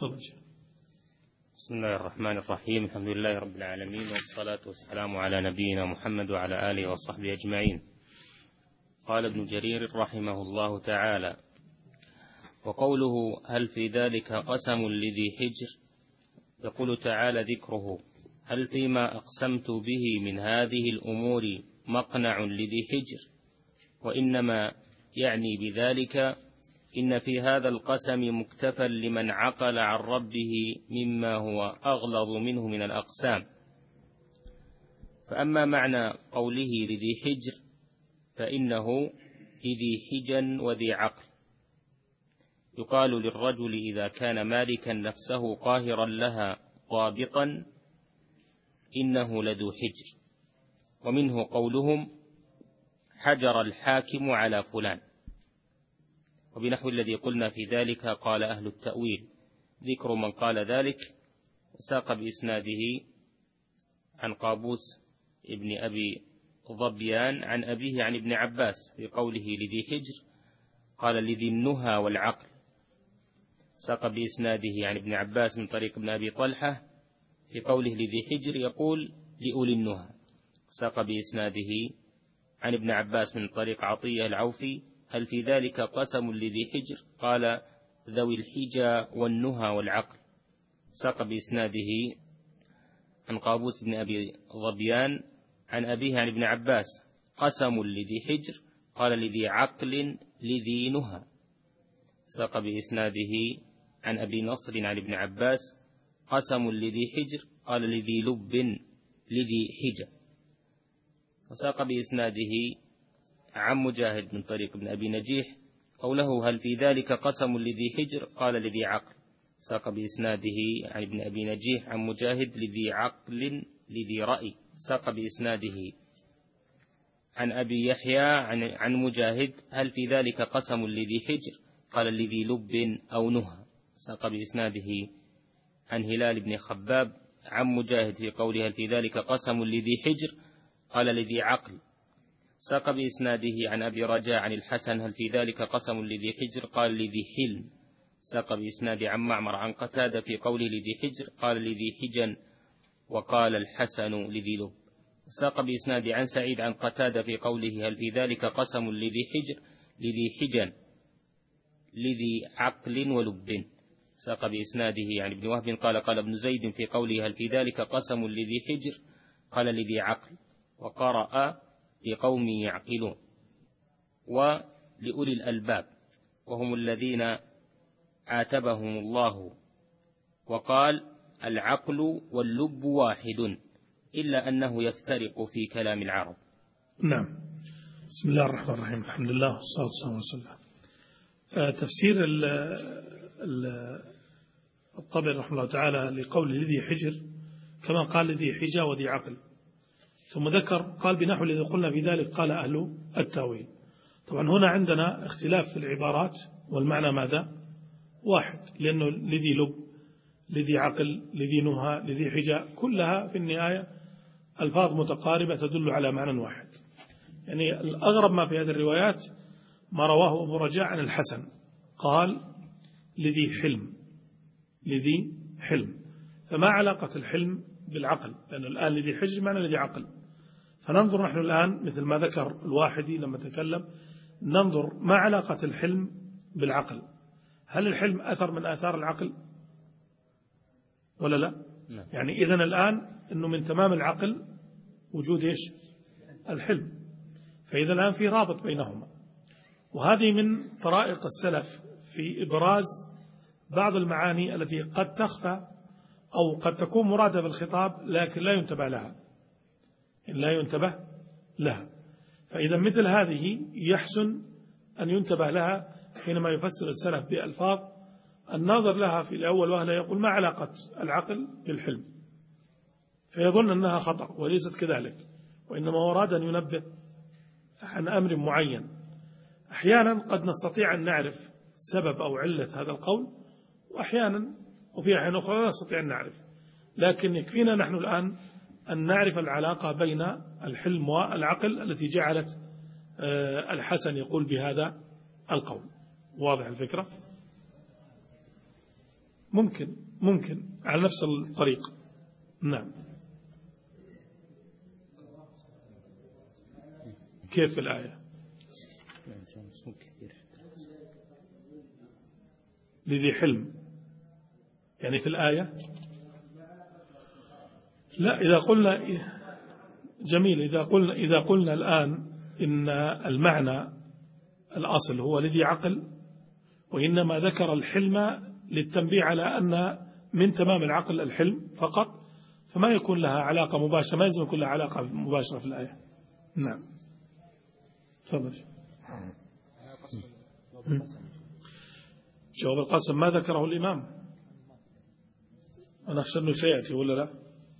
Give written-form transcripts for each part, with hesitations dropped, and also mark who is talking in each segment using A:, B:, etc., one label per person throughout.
A: بسم الله الرحمن الرحيم. الحمد لله رب العالمين، والصلاة والسلام على نبينا محمد وعلى آله وصحبه أجمعين. قال ابن جرير رحمه الله تعالى: وقوله هل في ذلك قسم لذي حجر، يقول تعالى ذكره: هل فيما أقسمت به من هذه الأمور مقنع لذي حجر، وإنما يعني بذلك إن في هذا القسم مكتفى لمن عقل عن ربه مما هو أغلظ منه من الأقسام. فأما معنى قوله لذي حجر فإنه لذي حجا وذي عقل. يقال للرجل إذا كان مالكا نفسه قاهرا لها ضابطا إنه لذو حجر. ومنه قولهم حجر الحاكم على فلان. وبنحو الذي قلنا في ذلك قال أهل التأويل. ذكر من قال ذلك ساق بإسناده عن قابوس ابن أبي ظبيان عن أبيه عن ابن عباس في قوله لذي حجر قال لذي النهى والعقل. ساق بإسناده عن ابن عباس من طريق ابن أبي طلحة في قوله لذي حجر يقول لأولي النهى. ساق بإسناده عن ابن عباس من طريق عطية العوفي هل في ذلك قسم لذي حجر قال ذوي الحجى والنهى والعقل. ساق بإسناده عن قابوس بن أبي ظبيان عن أبيه عن ابن عباس قسم لذي حجر قال لذي عقل لذي نهى. ساق بإسناده عن أبي نصر عن ابن عباس قسم لذي حجر قال لذي لب لذي حجى. وساق بإسناده عن مجاهد من طريق ابن أبي نجيح قوله هل في ذلك قسم لذي حجر قال لذي عقل. ساق بإسناده عن ابن أبي نجيح عن مجاهد لذي عقل لذي رأي. ساق بإسناده عن أبي يحيى عن مجاهد هل في ذلك قسم لذي حجر قال لذي لب أو نهى. ساق بإسناده عن هلال بن خباب عن مجاهد في قوله هل في ذلك قسم لذي حجر قال لذي عقل. ساق بإسناده عن أبي رجاء عن الحسن هل في ذلك قسم لذي حجر قال لذي حلم. ساق بإسناده عن معمر عن قتادة في قوله لذي حجر قال لذي حجن وقال الحسن لذي لب. ساق بإسناده عن سعيد عن قتادة في قوله هل في ذلك قسم لذي حجر لذي حجن لذي عقل ولب. ساق بإسناده عن ابن وهب قال ابن زيد في قوله هل في ذلك قسم لذي حجر قال لذي عقل. وقرأ لقوم يعقلون ولأولي الألباب وهم الذين عاتبهم الله وقال العقل واللب واحد إلا أنه يفترق في كلام العرب.
B: نعم. بسم الله الرحمن الرحيم. الحمد لله والصلاة والسلام على رسول الله. تفسير الطبري رحمه الله تعالى لقول لذي حجر كما قال لذي حجى وذي عقل، ثم ذكر قال بنحو الذي قلنا في ذلك قال أهل التأويل. طبعا هنا عندنا اختلاف في العبارات والمعنى ماذا؟ واحد، لأنه لذي لب لذي عقل لذي نهى لذي حجى كلها في النهاية ألفاظ متقاربة تدل على معنى واحد. يعني الأغرب ما في هذه الروايات ما رواه أبو رجاء عن الحسن قال لذي حلم لذي حلم. فما علاقة الحلم بالعقل؟ لأن الآن لذي حجر معنى لذي عقل. فننظر نحن الآن مثل ما ذكر الواحدي لما تكلم، ننظر ما علاقة الحلم بالعقل. هل الحلم أثر من آثار العقل ولا لا؟ يعني إذن الآن أنه من تمام العقل وجود إيش؟ الحلم. فإذا الآن في رابط بينهما. وهذه من طرائق السلف في إبراز بعض المعاني التي قد تخفى أو قد تكون مرادة بالخطاب لكن لا ينتبه لها فإذا مثل هذه يحسن أن ينتبه لها حينما يفسر السلف بألفاظ الناظر لها في الأول وهلا يقول ما علاقة العقل بالحلم، فيظن أنها خطأ وليست كذلك، وإنما أراد أن ينبه عن أمر معين. أحيانا قد نستطيع أن نعرف سبب أو علة هذا القول، وأحيانا وفي أحيان أخرى لا نستطيع أن نعرف، لكن يكفينا نحن الآن أن نعرف العلاقة بين الحلم والعقل التي جعلت الحسن يقول بهذا القول. واضح الفكرة؟ ممكن على نفس الطريق. نعم. كيف الآية؟ لذي حلم يعني في الآية. لا، إذا قلنا جميل، إذا قلنا الآن إن المعنى الأصل هو لذي عقل، وإنما ذكر الحلم للتنبيه على أن من تمام العقل الحلم فقط، فما يكون لها علاقة مباشرة، ما يلزم يكون لها علاقة مباشرة في الآية. نعم. تفضل. جواب القسم ما ذكره الإمام، أنا أخشى أنه سيأتي ولا لا؟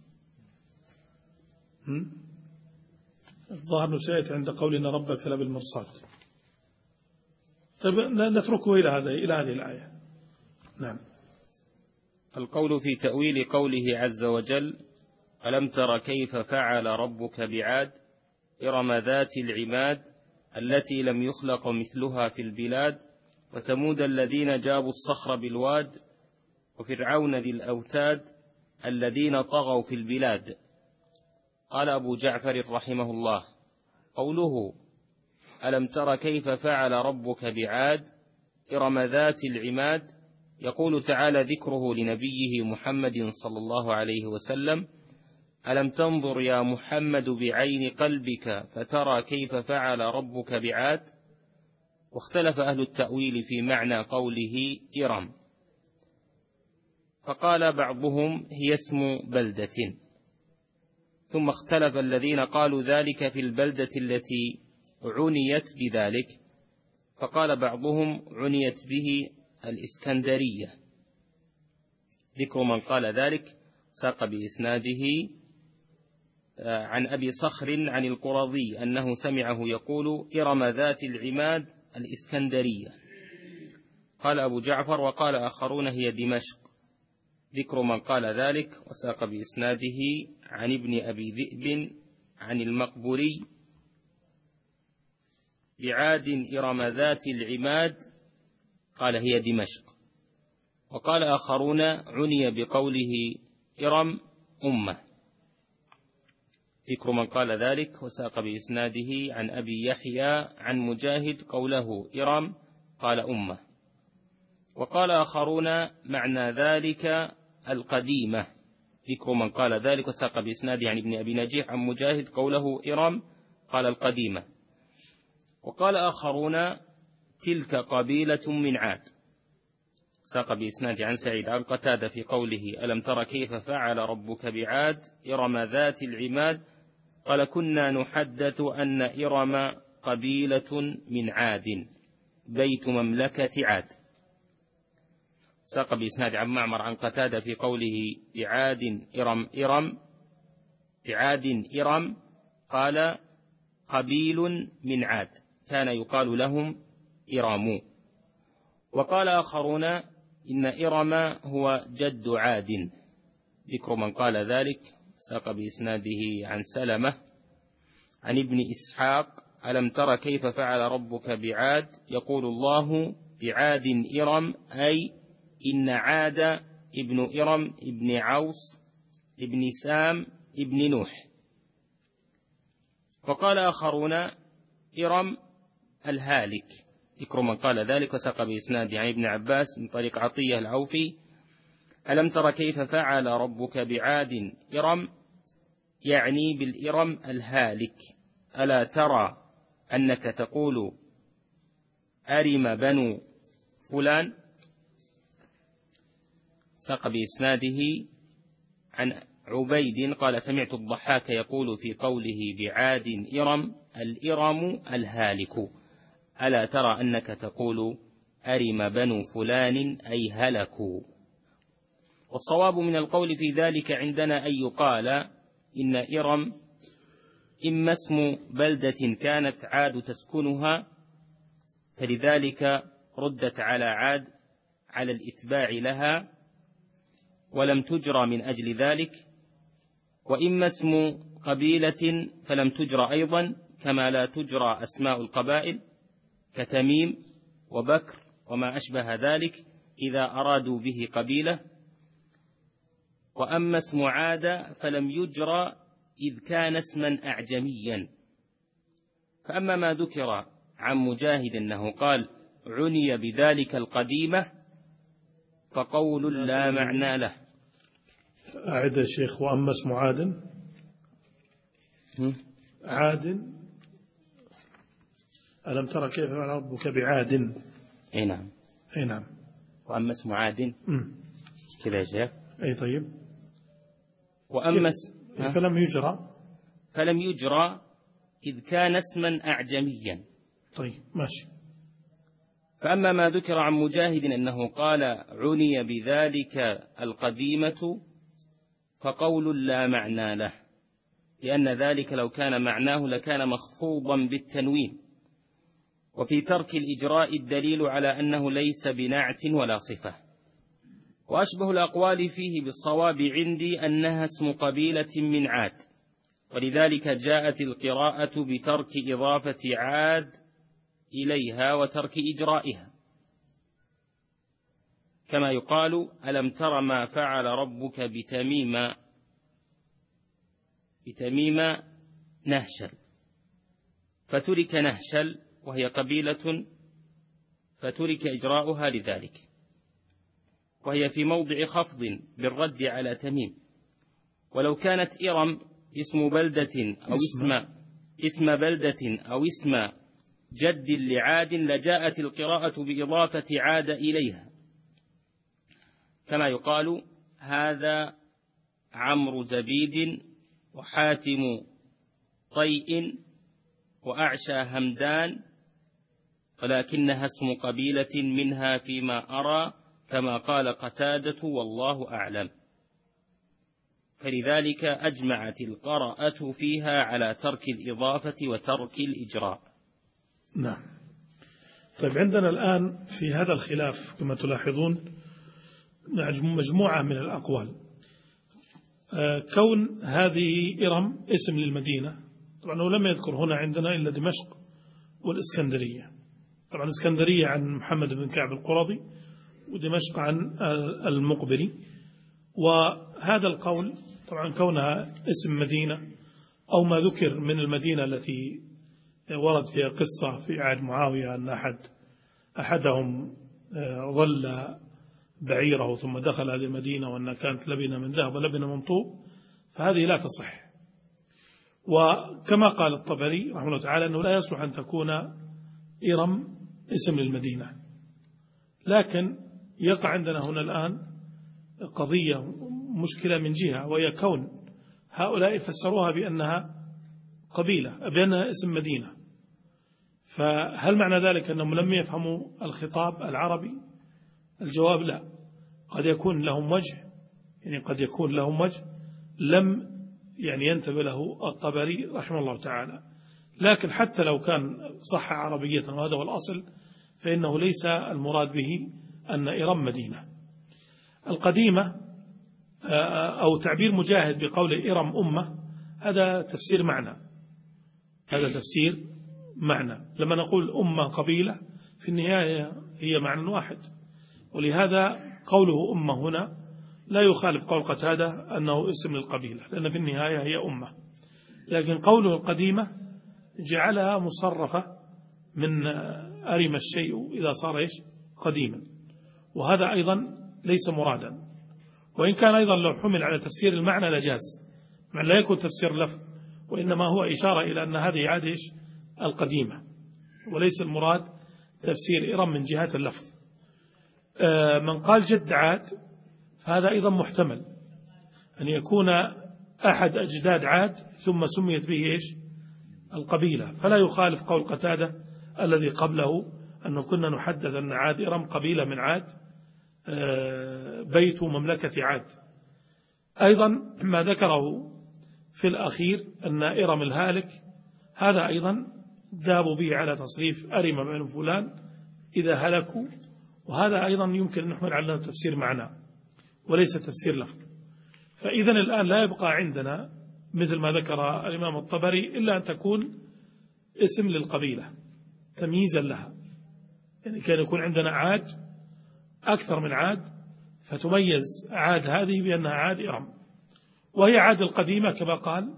B: الظاهر أنه سيأتي عند قولنا ربك لبالمرصاد. طيب نتركه إلى هذه الآية. نعم.
A: القول في تأويل قوله عز وجل: ألم تر كيف فعل ربك بعاد إرم ذات العماد التي لم يخلق مثلها في البلاد وثمود الذين جابوا الصخر بالواد وفرعون ذي الأوتاد الذين طغوا في البلاد. قال أبو جعفر رحمه الله: قوله ألم تر كيف فعل ربك بعاد إرم ذات العماد، يقول تعالى ذكره لنبيه محمد صلى الله عليه وسلم: ألم تنظر يا محمد بعين قلبك فترى كيف فعل ربك بعاد. واختلف أهل التأويل في معنى قوله إرم، فقال بعضهم هي اسم بلدة، ثم اختلف الذين قالوا ذلك في البلدة التي عنيت بذلك، فقال بعضهم عنيت به الإسكندرية. ذكر من قال ذلك ساق بإسناده عن أبي صخر عن القرظي أنه سمعه يقول إرم ذات العماد الإسكندرية. قال أبو جعفر وقال آخرون هي دمشق. ذكر من قال ذلك وساق بإسناده عن ابن أبي ذئب عن المقبوري بعاد إرم ذات العماد قال هي دمشق. وقال آخرون عني بقوله إرم أمة. ذكر من قال ذلك وساق بإسناده عن أبي يحيى عن مجاهد قوله إرم قال أمة. وقال آخرون معنى ذلك القديمة. ذكر من قال ذلك وساق بإسناده عن ابن أبي نجيح عن مجاهد قوله إرم قال القديمة. وقال آخرون تلك قبيلة من عاد. ساق بإسناد عن سعيد عن قتادة في قوله ألم تر كيف فعل ربك بعاد إرم ذات العماد قال كنا نحدث أن إرم قبيلة من عاد بيت مملكة عاد. ساق بإسناد عن معمر عن قتادة في قوله بعاد إرم قال قبيل من عاد كان يقال لهم إرامو. وقال آخرون إن إرم هو جد عاد. ذكر من قال ذلك ساق بإسناده عن سلمة عن ابن إسحاق ألم تر كيف فعل ربك بعاد يقول الله بعاد إرم أي إن عاد ابن إرم ابن عوص ابن سام ابن نوح. وقال آخرون إرم الهالك. ذكر من قال ذلك وساق بإسناد عن ابن عباس من طريق عطية العوفي ألم تر كيف فعل ربك بعاد إرم يعني بالإرم الهالك. ألا ترى أنك تقول أرم بنو فلان. ساق بإسناده عن عبيد قال سمعت الضحاك يقول في قوله بعاد إرم الإرم الهالك. ألا ترى أنك تقول أرم بنو فلان أي هلكوا. والصواب من القول في ذلك عندنا أن يقال إن إرم إما اسم بلدة كانت عاد تسكنها فلذلك ردت على عاد على الإتباع لها ولم تجرى من أجل ذلك، وإما اسم قبيلة فلم تجرى أيضا كما لا تجرى أسماء القبائل كتميم وبكر وما أشبه ذلك إذا أرادوا به قبيلة. وأما اسم عاد فلم يجرى إذ كان اسما أعجميا. فأما ما ذكر عن مجاهد أنه قال عني بذلك القديمة فقول لا معنى له.
B: أعد يا شيخ. وأما اسم عاد ألم ترى كيف فعل ربك بعاد.
A: أي نعم.
B: أي نعم.
A: وأما اسم عاد كذا يا شيخ.
B: أي طيب.
A: وأما فلم يجرى إذ كان اسما أعجميا.
B: طيب ماشي.
A: فأما ما ذكر عن مجاهد أنه قال عني بذلك القديمة فقول لا معنى له، لأن ذلك لو كان معناه لكان مخفوضا بالتنوين. وفي ترك الإجراء الدليل على أنه ليس بنعت ولا صفة. وأشبه الأقوال فيه بالصواب عندي أنها اسم قبيلة من عاد، ولذلك جاءت القراءة بترك إضافة عاد إليها وترك إجرائها، كما يقال ألم تر ما فعل ربك بتميم نهشل، فترك نهشل وهي قبيلة فترك إجراؤها لذلك، وهي في موضع خفض بالرد على تميم. ولو كانت إرم اسم بلدة أو اسم بلدة أو اسم جد لعاد لجاءت القراءة بإضافة عاد إليها، كما يقال هذا عمرو زبيد وحاتم طيء وأعشى همدان، ولكنها اسم قبيلة منها فيما أرى، كما قال قتادة والله أعلم. فلذلك أجمعت القراءة فيها على ترك الإضافة وترك الإجراء.
B: نعم. طيب عندنا الآن في هذا الخلاف كما تلاحظون مجموعة من الأقوال. كون هذه إرم اسم للمدينة، طبعا هو لم يذكر هنا عندنا إلا دمشق والإسكندرية. طبعا الإسكندرية عن محمد بن كعب القرظي، ودمشق عن المقبري. وهذا القول طبعا كونها اسم مدينة أو ما ذكر من المدينة التي ورد فيها قصة في عهد معاوية أن أحدهم ظل بعيره ثم دخل هذه المدينة وأنها كانت لبنة من ذهب ولبنة من طوب، فهذه لا تصح. وكما قال الطبري رحمه الله تعالى أنه لا يصلح أن تكون إرم اسم للمدينة. لكن يقع عندنا هنا الآن قضية مشكلة من جهة، وهي كون هؤلاء فسروها بأنها قبيلة، بأنها اسم مدينة. فهل معنى ذلك أنهم لم يفهموا الخطاب العربي؟ الجواب لا. قد يكون لهم وجه، يعني قد يكون لهم وجه لم ينتبه له الطبري رحمه الله تعالى. لكن حتى لو كان صح عربية وهذا هو الأصل، فإنه ليس المراد به أن إرم مدينة. القديمة أو تعبير مجاهد بقول إرم أمة، هذا تفسير معنى. هذا تفسير معنى. لما نقول أمة قبيلة في النهاية هي معنى واحد، ولهذا قوله أمة هنا لا يخالف قول قتادة أنه اسم للقبيلة، لأن في النهاية هي أمة. لكن قوله القديمة جعلها مصرفة من أرم الشيء إذا صار قديما، وهذا أيضا ليس مرادا. وإن كان أيضا لو حمل على تفسير المعنى لجاز، مع لا يكون تفسير لفظ، وإنما هو إشارة إلى أن هذه عاد القديمة، وليس المراد تفسير إرم من جهة اللفظ. من قال جد عاد فهذا أيضا محتمل أن يكون أحد أجداد عاد ثم سميت به القبيلة، فلا يخالف قول قتادة الذي قبله أنه كنا نحدث أن عاد إرم قبيلة من عاد، بيت مملكة عاد. أيضا ما ذكره في الأخير أن إرم الهالك، هذا أيضا ذابوا به على تصريف أرم بن فلان إذا هلكوا، وهذا أيضا يمكن أن نحمل على تفسير معنى وليس تفسير لفظ. فإذا الآن لا يبقى عندنا مثل ما ذكر الإمام الطبري إلا أن تكون اسم للقبيلة تمييزا لها. يعني كان يكون عندنا عاد أكثر من عاد، فتميز عاد هذه بأنها عاد إرم، وهي عاد القديمة كما قال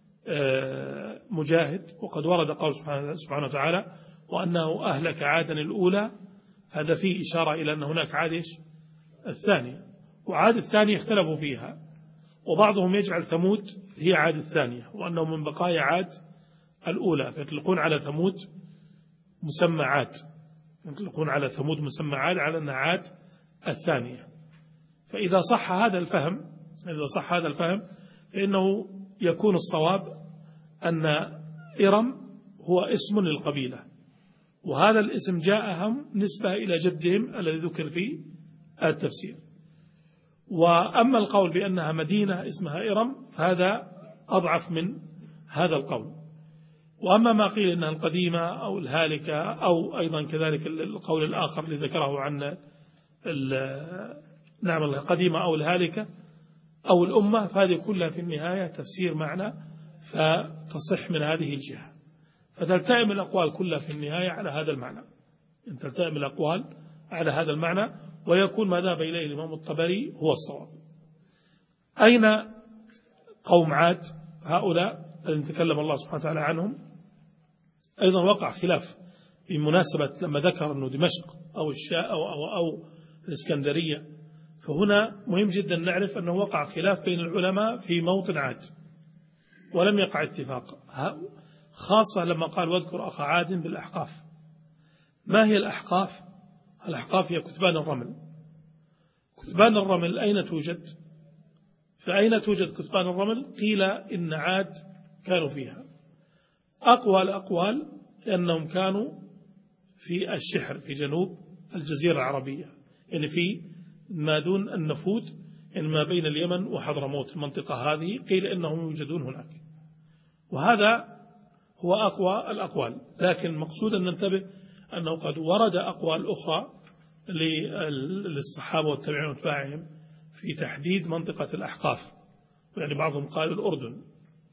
B: مجاهد. وقد ورد قول سبحانه وتعالى وأنه أهلك عادا الأولى، هذا فيه إشارة إلى أن هناك عاد الثانية، وعاد الثانية اختلفوا فيها، وبعضهم يجعل ثمود هي عاد الثانية وأنه من بقايا عاد الأولى، فيطلقون على ثمود مسمى عاد، يطلقون على ثمود مسمى عاد على أنها عاد الثانية. فإذا صح هذا الفهم فإنه يكون الصواب أن إرم هو اسم للقبيلة، وهذا الاسم جاءهم نسبة إلى جدهم الذي ذكر في التفسير. وأما القول بأنها مدينة اسمها إرم فهذا أضعف من هذا القول. وأما ما قيل أنها القديمة أو الهالكة أو أيضا كذلك القول الآخر الذي ذكره عن نعم القديمة أو الهالكة أو الأمة، فهذه كلها في النهاية تفسير معنى فتصح من هذه الجهة، فتلتئم الأقوال كلها في النهاية على هذا المعنى، تلتئم الأقوال على هذا المعنى، ويكون ما ذهب إليه الإمام الطبري هو الصواب. أين قوم عاد هؤلاء الذين تكلم الله سبحانه وتعالى عنهم؟ أيضا وقع خلاف بمناسبة لما ذكر أنه دمشق أو الشاء أو الإسكندرية، فهنا مهم جدا نعرف أنه وقع خلاف بين العلماء في موطن عاد ولم يقع اتفاق، خاصة لما قال واذكر أخا عاد بالأحقاف. ما هي الأحقاف؟ الأحقاف هي كثبان الرمل. كثبان الرمل أين توجد؟ فأين توجد كثبان الرمل؟ قيل إن عاد كانوا فيها. أقوى الأقوال أنهم كانوا في الشحر في جنوب الجزيرة العربية، يعني في ما دون النفود، يعني ما بين اليمن وحضرموت، المنطقة هذه قيل إنهم يوجدون هناك، وهذا هو أقوى الأقوال. لكن المقصود أن ننتبه أنه قد ورد أقوال أخرى للصحابة والتابعين واتباعهم في تحديد منطقة الأحقاف، يعني بعضهم قال الأردن.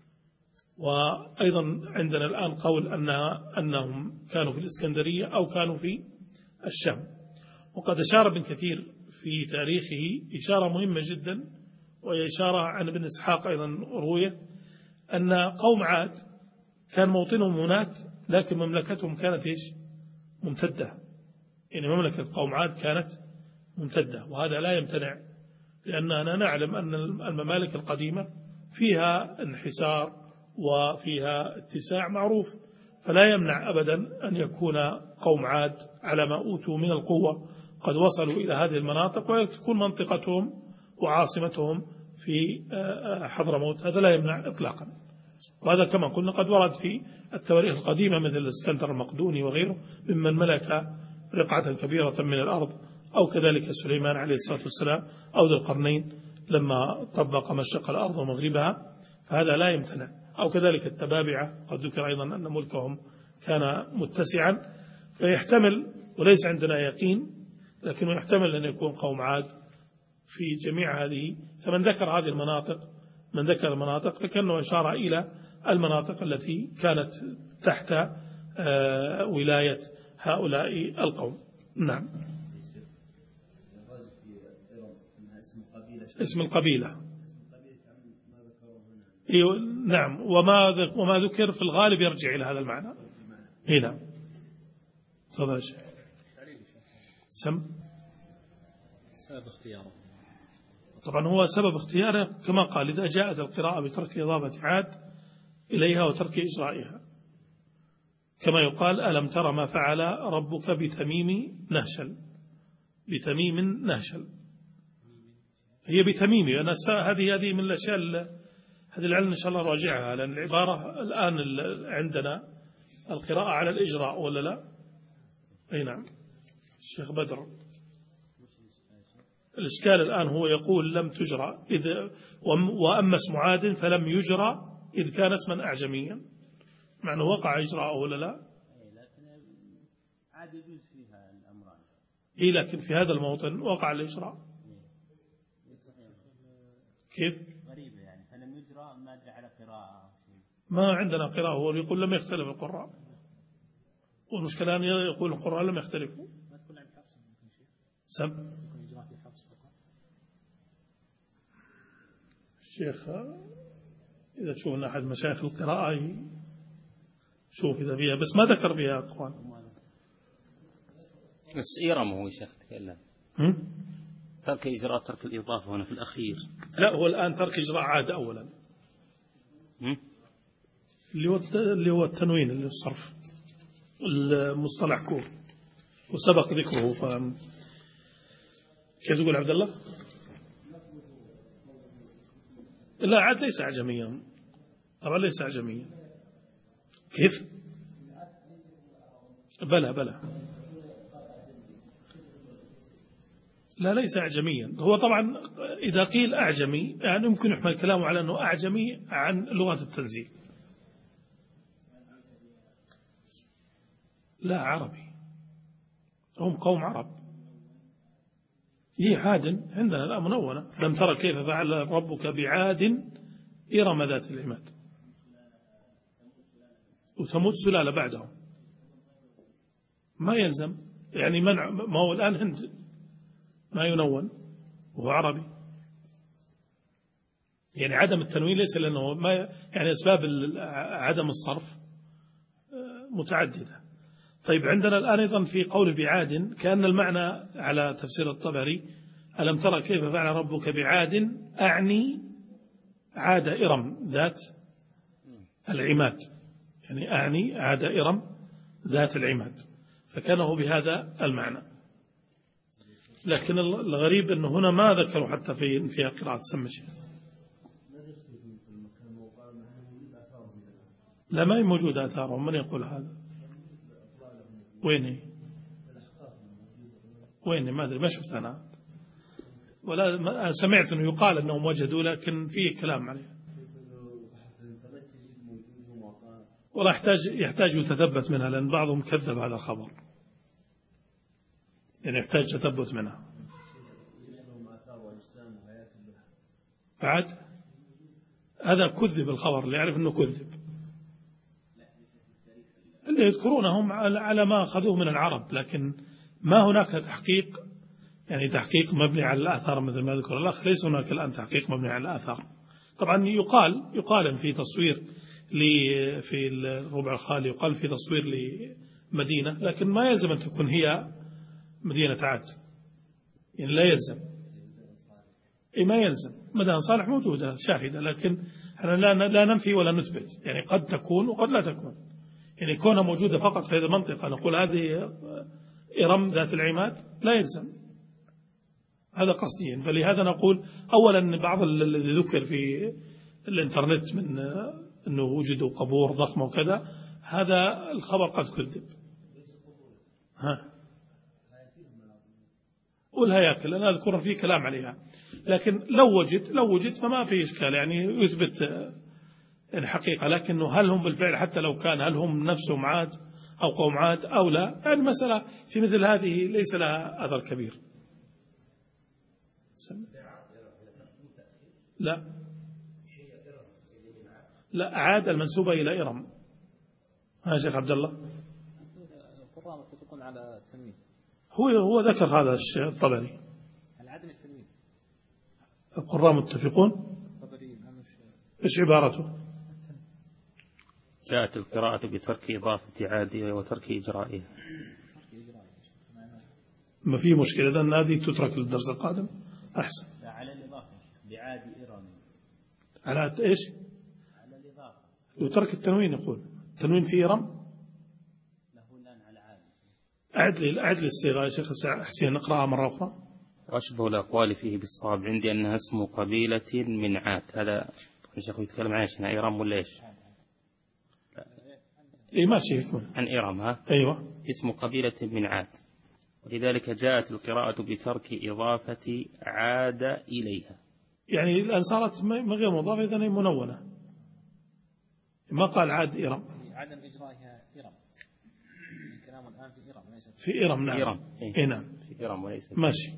B: وأيضا عندنا الآن قول أنهم كانوا في الإسكندرية أو كانوا في الشام. وقد أشار ابن كثير في تاريخه إشارة مهمة جدا، وهي إشارة عن ابن إسحاق أيضا روية، أن قوم عاد كان موطنهم هناك لكن مملكتهم كانت ممتدة، يعني مملكة قوم عاد كانت ممتدة، وهذا لا يمتنع، لأننا نعلم أن الممالك القديمة فيها انحسار وفيها اتساع معروف، فلا يمنع أبدا أن يكون قوم عاد على ما أوتوا من القوة قد وصلوا إلى هذه المناطق، وتكون منطقتهم وعاصمتهم في حضرموت، هذا لا يمنع إطلاقا. وهذا كما قلنا قد ورد في التواريخ القديمة مثل الإسكندر المقدوني وغيره ممن ملك رقعة كبيرة من الأرض، أو كذلك سليمان عليه الصلاة والسلام، أو ذو القرنين لما طبق مشرق الأرض ومغربها، فهذا لا يمتنع. أو كذلك التبابعة قد ذكر أيضا أن ملكهم كان متسعا، فيحتمل، وليس عندنا يقين، لكنه يحتمل أن يكون قوم عاد في جميع هذه. فمن ذكر هذه المناطق، من ذكر المناطق فكأنه أشار إلى المناطق التي كانت تحت ولاية هؤلاء القوم. نعم. اسم القبيلة. نعم. وما ذكر في الغالب يرجع إلى هذا المعنى. هنا تفضل شيء.
A: سبب اختياره.
B: طبعا هو سبب اختياره كما قال إذا جاءت القراءة بترك إضافة عاد إليها وترك إجرائها، كما يقال ألم ترى ما فعل ربك بتميم نهشل. بتميم نهشل هي بتميم. أنا هذه من الأشياء هذه العلم إن شاء الله راجعها، لأن العبارة الآن عندنا القراءة على الإجراء ولا لا؟ أي نعم. الشيخ بدر الإشكال الآن هو يقول لم تجرى وأما اسم عاد فلم يجرى إذ كان اسما أعجميا، معنى وقع إجراءه ولا لا؟
A: لكن عاد يجوز فيها الأمران.
B: لكن في هذا الموطن وقع الإجراء. كيف؟
A: غريبة يعني، فلم يجرى ما أدري على قراءة.
B: ما عندنا قراءة، هو يقول لم يختلف القراء، والمشكلة أن يقول القراء لم يختلفوا.
A: ما تكون عن حفص.
B: سب شيخ إذا تشوفنا أحد مشايخ القراءة شوف إذا فيها، بس ما ذكر فيها أقوال.
A: بس إيرام هو شيخ تكلم ترك إجراء ترك الإضافة هنا في الأخير.
B: لا، هو الآن ترك إجراء عادة أولا، اللي هو التنوين، اللي الصرف، المصطلح كور وسبق ذكره. كيف تقول عبد الله؟ لا، عاد ليس أعجميا طبعا، ليس أعجميا. كيف؟ بلى لا، ليس أعجميا. هو طبعا إذا قيل أعجمي يعني يمكن يحمل كلامه على أنه أعجمي عن لغة التنزيل. لا، عربي، هم قوم عرب. هي عاد عندنا لا منونة. لم ترى كيف فعل ربك بعاد إرم ذات العماد، وثمود سلالة بعدهم. ما يلزم يعني منع، ما هو الآن هند ما ينون وهو عربي. يعني عدم التنوين ليس لأنه ما، يعني أسباب عدم الصرف متعددة. طيب عندنا الآن أيضا في قول بعاد كأن المعنى على تفسير الطبري ألم ترى كيف فعل ربك بعاد، أعني عاد إرم ذات العماد، يعني أعني عاد إرم ذات العماد، فكانه بهذا المعنى. لكن الغريب أنه هنا ما ذكروا حتى فيها قراءة سمشي. لا، ما هي موجودة آثارهم. من يقول هذا؟ وين ما أدري، ما شفت أنا، ولا سمعت أنه يقال أنهم وجدوا، لكن فيه كلام عليه. ولا يحتاج يتثبت منها، لأن بعضهم كذب هذا الخبر، يعني يحتاج تثبت منها. بعد هذا كذب الخبر، اللي يعرف أنه كذب، اللي يذكرونهم على ما أخذوه من العرب، لكن ما هناك تحقيق، يعني تحقيق مبني على الآثار مثل ما ذكر الأخ. ليس هناك الآن تحقيق مبني على الآثار. طبعا يقال في تصوير في الربع الخالي، يقال في تصوير لمدينة، لكن ما يلزم أن تكون هي مدينة عاد، يعني لا يلزم. ما يلزم. مدينة صالح موجودة شاهدة، لكن احنا لا ننفي ولا نثبت، يعني قد تكون وقد لا تكون. يعني كونها موجودة فقط في هذه المنطقة نقول هذه إرم ذات العماد، لا يلزم هذا قصديا. فلهذا نقول أولا بعض الذي ذكر في الإنترنت من أنه وجدوا قبور ضخمة وكذا، هذا الخبر قد كذب. والهياكل أنا أذكر فيه كلام عليها، لكن لو وجد فما في إشكال، يعني يثبت الحقيقة. لكنه هل هم بالفعل، حتى لو كان، هل هم نفسهم عاد أو قوم عاد أو لا، يعني المسألة في مثل هذه ليس لها أثر كبير. لا، عاد المنسوبة إلى إرم. ها شيخ عبد الله،
C: القراء متفقون على التنوين.
B: هو ذكر هذا الطبري.
C: العدم التنوين.
B: القراء متفقون. إيش عبارته؟
A: جاءت القراءة بترك إضافة عادية وترك إجرائها.
B: ما في مشكلة، لأن هذه تترك للدرس القادم أحسن.
C: لا، على الإضافة بعاد إرم.
B: على إيش؟
C: على الإضافة.
B: وترك التنوين، يقول التنوين في إرم.
C: له الآن على عاد.
B: أعد لي الصيغة يا شيخ حسين، نقرأها مرة أخرى.
A: وأشبه الأقوال فيه بالصواب عندي أنها اسم قبيلة من عاد. هذا الشيخ يتكلم عن إيش؟ عن إرم ولا إيش؟
B: إيه ماشي يكون
A: عن إرم.
B: أيوة،
A: اسم قبيلة من عاد، ولذلك جاءت القراءة بترك إضافة عاد إليها.
B: يعني الآن صارت غير مضافة، إذن هي منونة. ما قال عاد إرم.
C: عدم إجرائها إرم. الكلام الآن في إرم ليس
B: في إرم. نعم.
A: إرم.
B: إيه نعم.
A: في إرم وليس.
B: ماشي.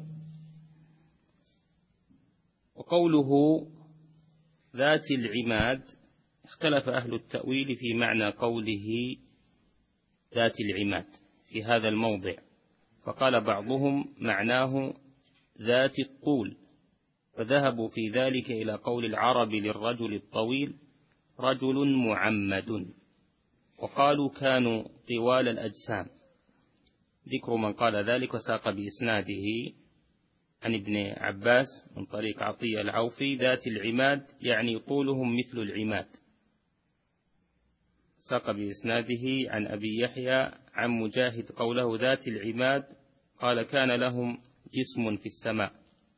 A: وقوله ذات العماد، اختلف أهل التأويل في معنى قوله ذات العماد في هذا الموضع، فقال بعضهم معناه ذات الطول، فذهبوا في ذلك إلى قول العرب للرجل الطويل رجل معمد، وقالوا كانوا طوال الأجسام. ذكر من قال ذلك وساق بإسناده عن ابن عباس من طريق عطية العوفي ذات العماد يعني طولهم مثل العماد. ساق بإسناده عن أبي يحيى عن مجاهد قوله ذات العماد قال كان لهم جسم في السماء.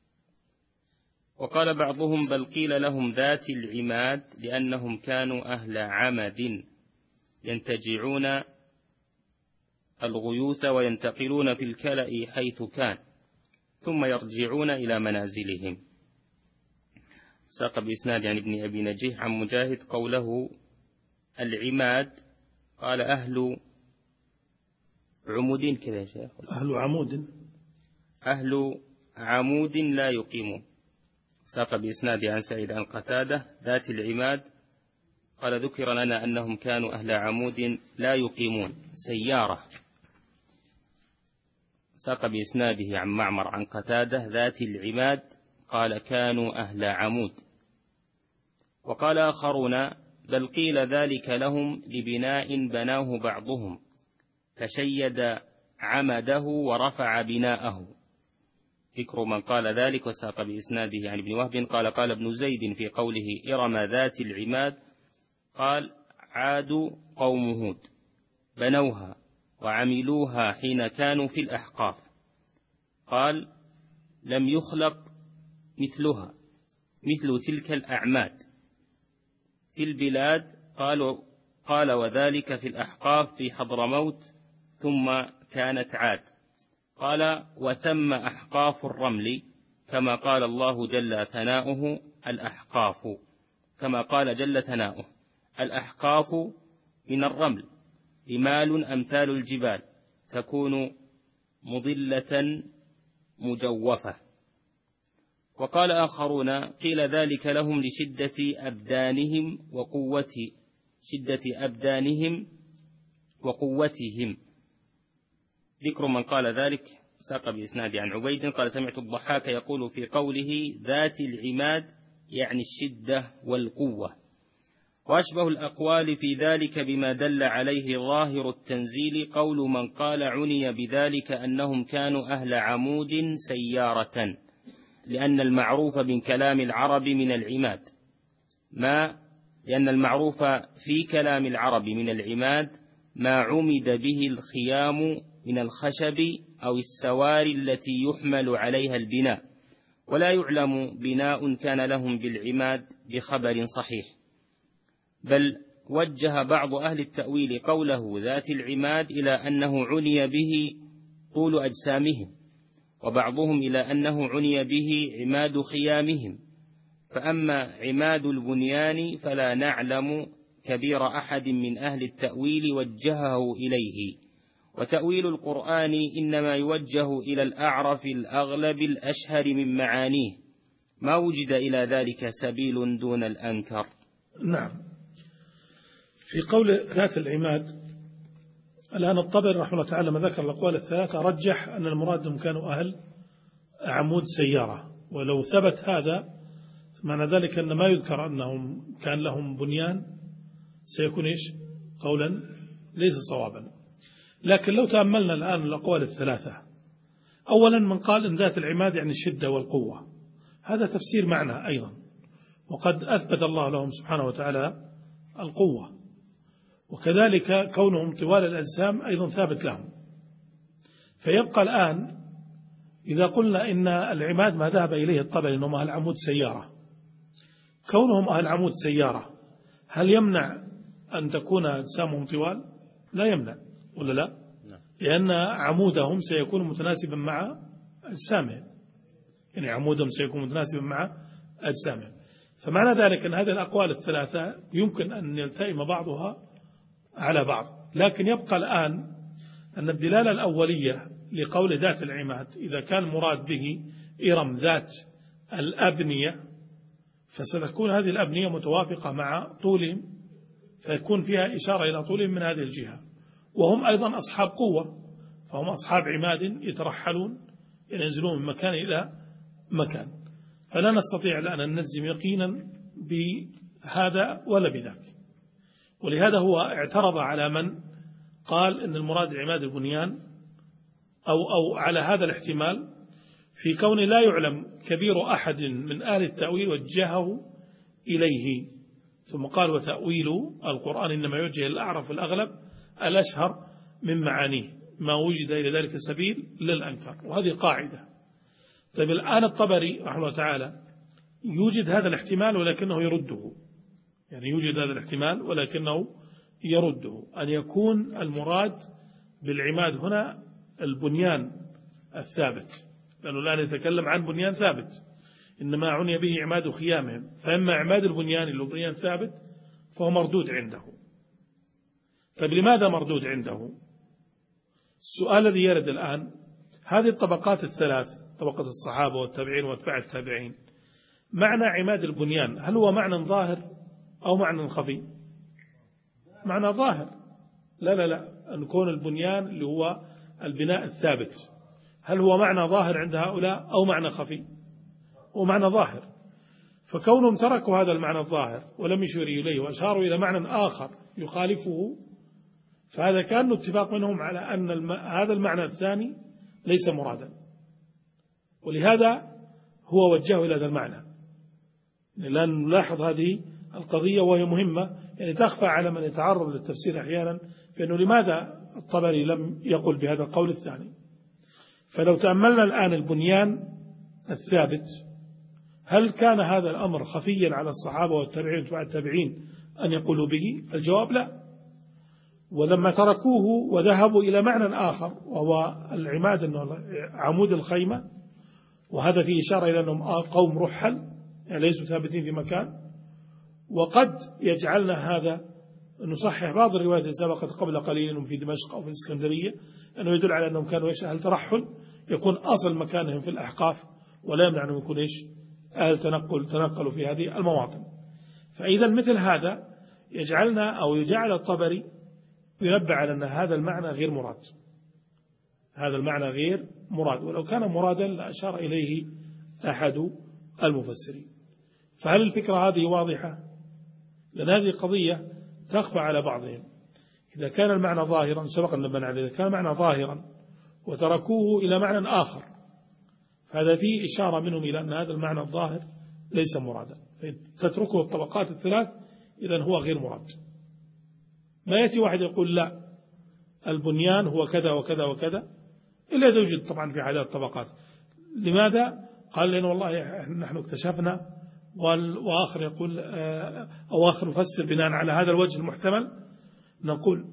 A: وقال بعضهم بل قيل لهم ذات العماد لأنهم كانوا أهل عمد ينتجعون الغيوث وينتقلون في الكلأ حيث كان ثم يرجعون إلى منازلهم. ساق بإسناد عن ابن أبي نجيح عن مجاهد قوله العماد قال أهل عمود كذا يا شيخ، أهل عمود لا يقيمون. ساق بإسناد عن سعيد عن قتادة ذات العماد قال ذكر لنا أنهم كانوا أهل عمود لا يقيمون سيارة. ساق بإسناده عن معمر عن قتادة ذات العماد قال كانوا أهل عمود. وقال آخرون بل قيل ذلك لهم لبناء بناه بعضهم فشيد عمده ورفع بناءه. ذكر من قال ذلك وساق بإسناده عن ابن وهب قال قال ابن زيد في قوله إرم ذات العماد قال عاد قوم هود بنوها وعملوها حين كانوا في الأحقاف، قال لم يخلق مثلها مثل تلك الأعماد في البلاد. قال وذلك في الأحقاف في حضرموت ثم كانت عاد. قال وثم أحقاف الرمل كما قال الله جل ثناؤه الأحقاف كما قال جل ثناؤه الأحقاف من الرمل رمال أمثال الجبال تكون مضلة مجوفة. وقال آخرون قيل ذلك لهم لشدة أبدانهم وقوتهم. ذكر من قال ذلك ساق بإسناد عن عبيد قال سمعت الضحاك يقول في قوله ذات العماد يعني الشدة والقوة. وأشبه الأقوال في ذلك بما دل عليه ظاهر التنزيل قول من قال عني بذلك أنهم كانوا أهل عمود سيارة، لأن المعروف من كلام العرب من العماد لأن المعروف في كلام العرب من العماد ما عمد به الخيام من الخشب أو السواري التي يحمل عليها البناء، ولا يعلم بناء كان لهم بالعماد بخبر صحيح. بل وجه بعض أهل التأويل قوله ذات العماد إلى أنه عني به طول أجسامهم، وبعضهم إلى أنه عني به عماد خيامهم. فأما عماد البنيان فلا نعلم كبير أحد من أهل التأويل وجهه إليه. وتأويل القرآن إنما يوجه إلى الأعرف الأغلب الأشهر من معانيه، ما وجد إلى ذلك سبيل دون الأنكر.
B: نعم. في قول ذات العماد الآن الطبري رحمه الله تعالى ما ذكر الأقوال الثلاثة رجح أن المراد هم كانوا أهل عمود سيارة، ولو ثبت هذا معنى ذلك أن ما يذكر أنهم كان لهم بنيان سيكون إيش قولا ليس صوابا. لكن لو تأملنا الآن الأقوال الثلاثة، أولا من قال إن ذات العماد يعني الشدة والقوة، هذا تفسير معنى أيضا، وقد أثبت الله لهم سبحانه وتعالى القوة، وكذلك كونهم طوال الأجسام أيضا ثابت لهم. فيبقى الآن إذا قلنا إن العماد ما ذهب إليه الطبري أنهم أهل عمود سيارة، كونهم أهل عمود سيارة هل يمنع أن تكون أجسامهم طوال؟ لا يمنع، ولا لا؟ لأن عمودهم سيكون متناسبا مع أجسامهم، يعني عمودهم سيكون متناسبا مع أجسامهم. فمعنى ذلك أن هذه الأقوال الثلاثة يمكن أن يلتئم بعضها على بعض. لكن يبقى الآن أن الدلالة الأولية لقول ذات العماد إذا كان مراد به إرم ذات الأبنية فستكون هذه الأبنية متوافقة مع طولهم، فيكون فيها إشارة إلى طولهم من هذه الجهة، وهم أيضا أصحاب قوة، فهم أصحاب عماد يترحلون ينزلون من مكان إلى مكان. فلا نستطيع الآن أن نجزم يقينا بهذا ولا بذاك. ولهذا هو اعترض على من قال إن المراد عماد البنيان أو على هذا الاحتمال في كون لا يعلم كبير أحد من أهل التأويل وجهه إليه. ثم قال وتأويل القرآن إنما يوجه الأعرف الأغلب الأشهر من معانيه ما وجد إلى ذلك السبيل للأنكر، وهذه قاعدة. طيب الآن الطبري رحمه الله تعالى يوجد هذا الاحتمال ولكنه يرده، يعني يوجد هذا الاحتمال ولكنه يرده، أن يكون المراد بالعماد هنا البنيان الثابت، لأنه الآن يتكلم عن بنيان ثابت، إنما عني به عماد خيامهم، فإما عماد البنيان اللي بنيان ثابت فهو مردود عنده. طيب لماذا مردود عنده؟ السؤال الذي يرد الآن هذه الطبقات الثلاث، طبقة الصحابة والتابعين واتباع التابعين، معنى عماد البنيان هل هو معنى ظاهر أو معنى خفي؟ معنى ظاهر. لا أن يكون البنيان اللي هو البناء الثابت هل هو معنى ظاهر عند هؤلاء أو معنى خفي؟ هو معنى ظاهر. فكونهم تركوا هذا المعنى الظاهر ولم يشيروا إليه وأشاروا إلى معنى آخر يخالفه، فهذا كان اتفاق منهم على أن هذا المعنى الثاني ليس مرادا، ولهذا هو وجهه إلى هذا المعنى. لأن نلاحظ هذه القضية وهي مهمة، يعني تخفى على من يتعرض للتفسير أحيانا، فإنه لماذا الطبري لم يقل بهذا القول الثاني؟ فلو تأملنا الآن البنيان الثابت، هل كان هذا الأمر خفيا على الصحابة والتابعين وتبع التابعين أن يقولوا به؟ الجواب لا. ولما تركوه وذهبوا إلى معنى آخر وهو العماد أنه عمود الخيمة، وهذا فيه إشارة إلى أنهم قوم رحل يعني ليسوا ثابتين في مكان، وقد يجعلنا هذا نصحح بعض الروايات التي سبقت قبل قليل أنهم في دمشق أو في الإسكندرية، أنه يدل على أنهم كانوا أهل ترحل، يكون أصل مكانهم في الأحقاف ولا يمنع أنهم يكون أهل تنقلوا في هذه المواطن. فإذا مثل هذا يجعلنا أو يجعل الطبري ينبه على أن هذا المعنى غير مراد، هذا المعنى غير مراد، ولو كان مرادا لأشار إليه أحد المفسرين. فهل الفكرة هذه واضحة؟ لأن هذه قضية تخفى على بعضهم. إذا كان المعنى ظاهرا سبق أن نبنى عليه، إذا كان المعنى ظاهرا وتركوه إلى معنى آخر، فهذا فيه إشارة منهم إلى أن هذا المعنى الظاهر ليس مرادا، فتتركه الطبقات الثلاث إذن هو غير مراد. ما يأتي واحد يقول لا البنيان هو كذا وكذا وكذا، إلا إذا يوجد طبعا في عدد الطبقات. لماذا؟ قال لأن والله نحن اكتشفنا، وآخر يقول أو آخر يفسر بناء على هذا الوجه المحتمل. نقول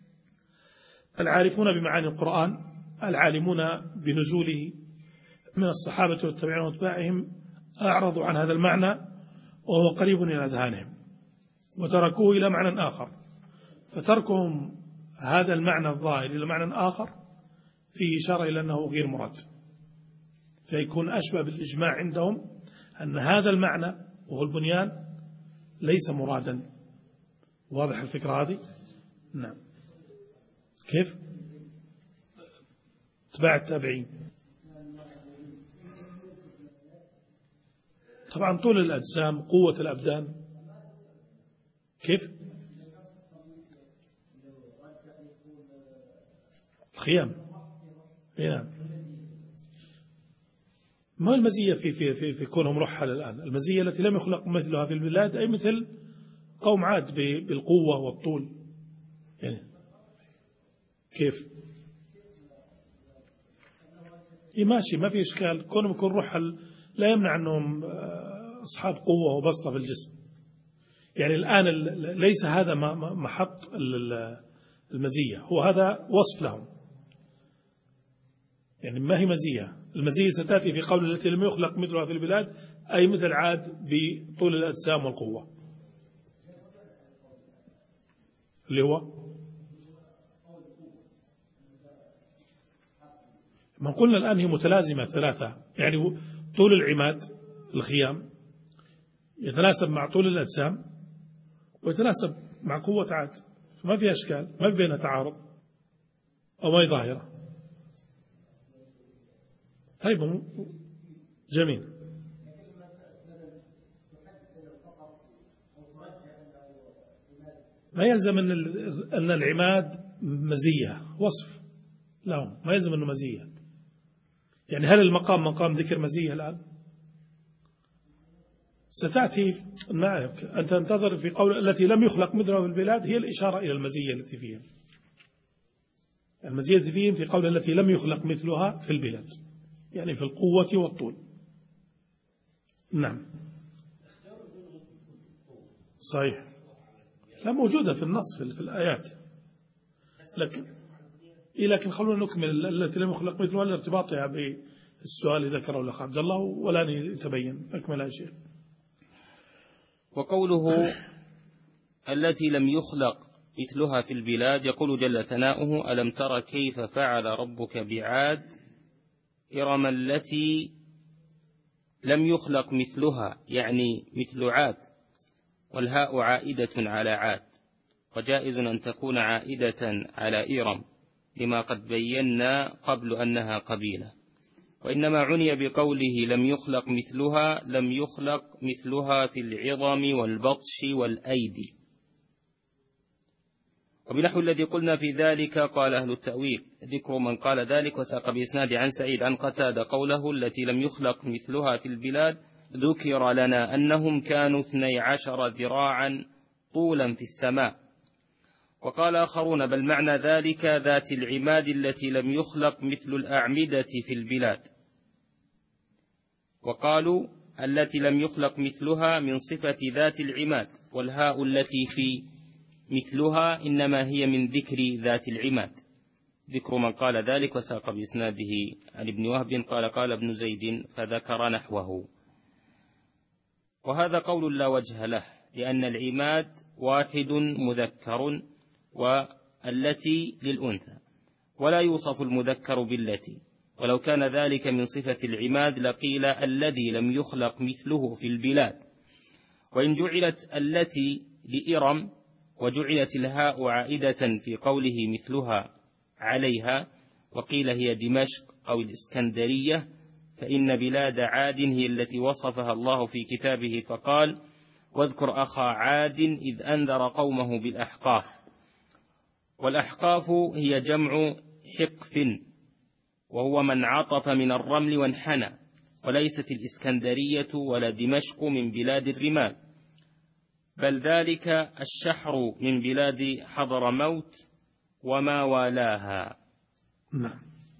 B: العارفون بمعاني القرآن العالمون بنزوله من الصحابة والتابعين واتباعهم أعرضوا عن هذا المعنى وهو قريب إلى أذهانهم وتركوه إلى معنى آخر، فتركهم هذا المعنى الظاهر إلى معنى آخر فيه إشارة إلى أنه غير مراد، فيكون أشبه بالإجماع عندهم أن هذا المعنى وهو البنيان ليس مرادا. واضح الفكرة هذه؟ نعم. كيف؟ اتباع التابعين طبعا طول الأجسام، قوة الأبدان. كيف؟ الخيام. نعم. ما المزية في كونهم رحل الآن؟ المزية التي لم يخلق مثلها في البلاد، أي مثل قوم عاد بالقوة والطول يعني. كيف؟ ماشي ما في إشكال، كونهم يكون رحل لا يمنع أنهم أصحاب قوة وبسطة في الجسم. يعني الآن ليس هذا محط المزية، هو هذا وصف لهم، يعني ما هي مزية. المزية ستأتي في قول التي لم يخلق مثلها في البلاد، أي مثل عاد بطول الأجسام والقوة، اللي هو ما قلنا الآن هي متلازمة ثلاثة، يعني طول العماد الخيام يتناسب مع طول الأجسام ويتناسب مع قوة عاد، ما في أشكال، ما في بينها تعارض أو ما هي ظاهرة. طيب جميل. ما يلزم أن العماد مزية وصف، لا ما يلزم أنه مزية. يعني هل المقام مقام ذكر مزية الآن؟ ستأتي معك أن تنتظر في قول التي لم يخلق مثلها في البلاد، هي الإشارة إلى المزية التي فيهم. المزية التي فيهم في قول التي لم يخلق مثلها في البلاد، يعني في القوة والطول. نعم صحيح، لا موجودة في النص في الآيات، لكن خلونا نكمل التي لم يخلق مثلها لارتباطها بالسؤال اللي ذكره الأخ عبد الله ولا يتبين. أكمل يا شيخ.
A: وقوله التي لم يخلق مثلها في البلاد، يقول جل ثناؤه: ألم تر كيف فعل ربك بعاد إرم التي لم يخلق مثلها، يعني مثل عاد، والهاء عائدة على عاد، وجائز أن تكون عائدة على إرم لما قد بينا قبل أنها قبيلة، وإنما عني بقوله لم يخلق مثلها، لم يخلق مثلها في العظم والبطش والأيدي. وبنحو الذي قلنا في ذلك قال أهل التأويل: ذكر من قال ذلك وساق بإسناد عن سعيد عن قتادة قوله التي لم يخلق مثلها في البلاد، ذكر لنا أنهم كانوا 12 ذراعا طولا في السماء. وقال آخرون: بل معنى ذلك ذات العماد التي لم يخلق مثل الأعمدة في البلاد. وقالوا التي لم يخلق مثلها من صفة ذات العماد، والهاء التي في مثلها إنما هي من ذكر ذات العماد. ذكر من قال ذلك وساق بإسناده عن ابن وهب قال قال ابن زيد فذكر نحوه. وهذا قول لا وجه له، لأن العماد واحد مذكر والتي للأنثى، ولا يوصف المذكر بالتي، ولو كان ذلك من صفة العماد لقيل الذي لم يخلق مثله في البلاد. وإن جعلت التي لإرم وجعلت الهاء عائدة في قوله مثلها عليها، وقيل هي دمشق أو الإسكندرية، فإن بلاد عاد هي التي وصفها الله في كتابه فقال: واذكر أخا عاد إذ أنذر قومه بالأحقاف. والأحقاف هي جمع حقف، وهو من عطف من الرمل وانحنى، وليست الإسكندرية ولا دمشق من بلاد الرمال، بل ذلك الشحر من بلاد حضرموت وما والاها.
B: نعم.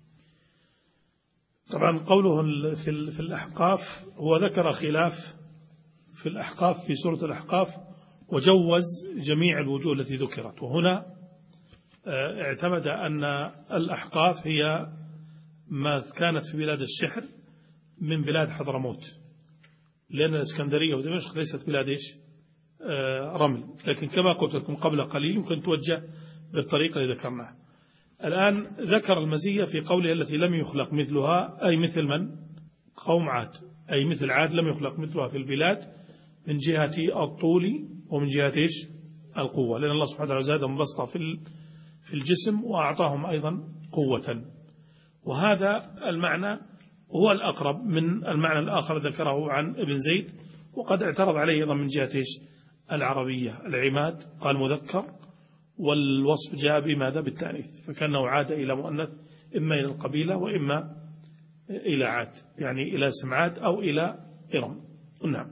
B: طبعا قوله في الأحقاف، هو ذكر خلاف في الأحقاف في سورة الأحقاف، وجوز جميع الوجوه التي ذكرت، وهنا اعتمد أن الأحقاف هي ما كانت في بلاد الشحر من بلاد حضرموت، لأن الإسكندرية ودمشق ليست بلاد رمل، لكن كما قلت لكم قبل قليل يمكن توجه بالطريقة اللي ذكرناها. الآن ذكر المزية في قوله التي لم يخلق مثلها، أي مثل من؟ قوم عاد، أي مثل عاد لم يخلق مثلها في البلاد من جهة الطول ومن جهة القوة، لأن الله سبحانه وتعالى زادهم بسطة في الجسم وأعطاهم أيضا قوة. وهذا المعنى هو الأقرب من المعنى الآخر ذكره عن ابن زيد، وقد اعترض عليه أيضا من جهة العربية. العماد قال مذكر، والوصف جاء بماذا؟ بالتأنيث، فكأنه عاد إلى مؤنث، إما إلى القبيلة وإما إلى عاد، يعني إلى اسم عاد أو إلى إرم. نعم.